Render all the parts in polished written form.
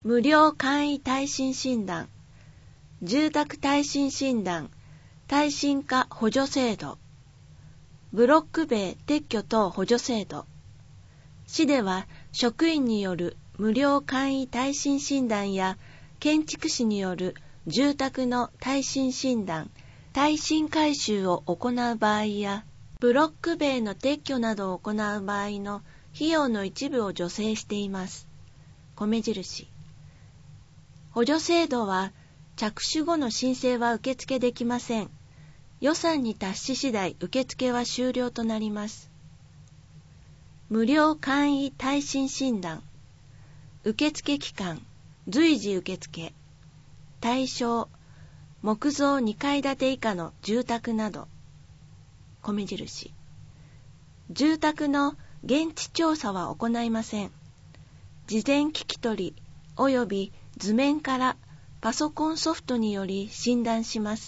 無料簡易耐震診断、住宅耐震診断、耐震化補助制度、ブロック塀撤去等補助制度。市では職員による無料簡易耐震診断や建築士による住宅の耐震診断、耐震改修を行う場合や、ブロック塀の撤去などを行う場合の費用の一部を助成しています。米印。補助制度は着手後の申請は受付できません。予算に達し次第受付は終了となります。無料簡易耐震診断。受付期間、随時受付。対象、木造2階建て以下の住宅など。米印。住宅の現地調査は行いません。事前聞き取り及び図面からパソコンソフトにより診断します。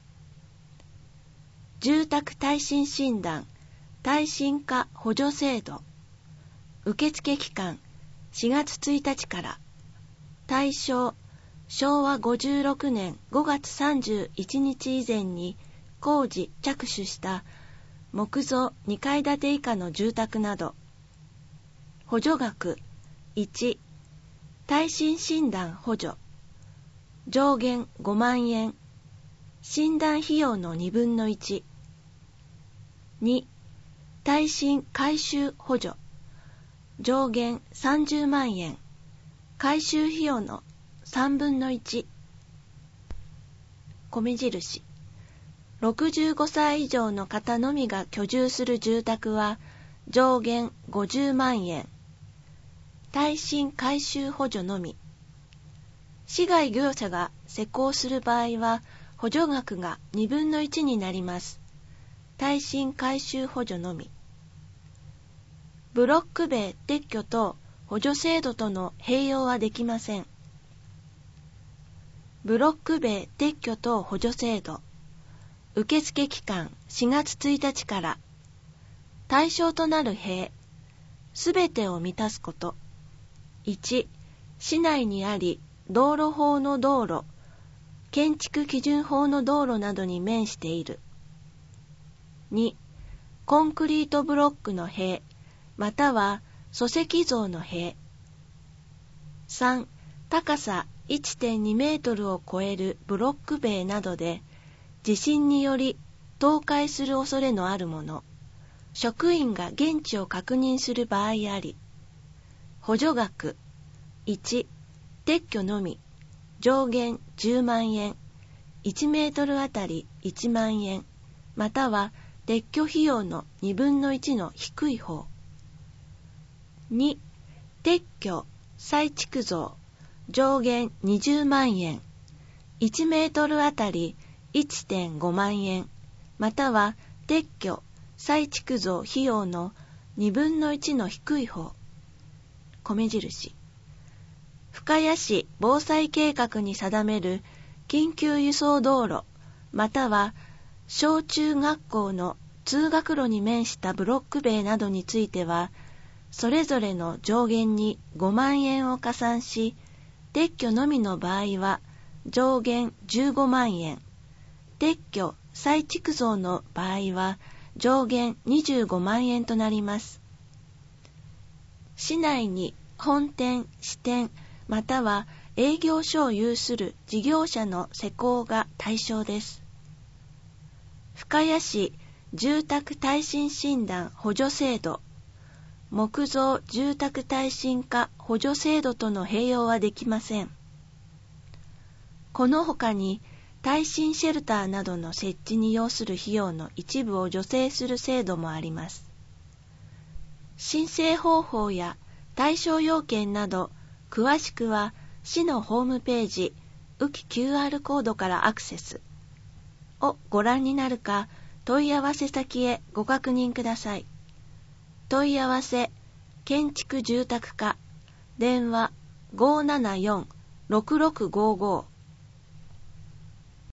住宅耐震診断、耐震化補助制度。受付期間、4月1日から。対象、昭和56年5月31日以前に工事着手した木造2階建て以下の住宅など。補助額、1、耐震診断補助。上限5万円。診断費用の2分の1。2、耐震改修補助。上限30万円。改修費用の3分の1。米印。65歳以上の方のみが居住する住宅は上限50万円。耐震改修補助のみ。市外業者が施工する場合は補助額が2分の1になります。耐震改修補助のみ。ブロック塀撤去等補助制度との併用はできません。ブロック塀撤去等補助制度。受付期間4月1日から。対象となる塀、すべてを満たすこと。1、市内にあり、道路法の道路、建築基準法の道路などに面している。2、コンクリートブロックの塀、または礎石造の塀。3、高さ 1.2 メートルを超えるブロック塀などで、地震により倒壊する恐れのあるもの。職員が現地を確認する場合あり。補助額、1、撤去のみ、上限10万円、1メートルあたり1万円、または撤去費用の2分の1の低い方。2、撤去、再築造、上限20万円、1メートルあたり 1.5 万円、または撤去、再築造費用の2分の1の低い方。米印。深谷市防災計画に定める緊急輸送道路、または小中学校の通学路に面したブロック塀などについては、それぞれの上限に5万円を加算し、撤去のみの場合は上限15万円、撤去・再築造の場合は上限25万円となります。市内に本店、支店、または営業所を有する事業者の施工が対象です。深谷市住宅耐震診断補助制度、木造住宅耐震化補助制度との併用はできません。この他に耐震シェルターなどの設置に要する費用の一部を助成する制度もあります。申請方法や対象要件など詳しくは市のホームページ浮き QR コードからアクセスをご覧になるか、問い合わせ先へご確認ください。問い合わせ建築住宅課、電話 574-6655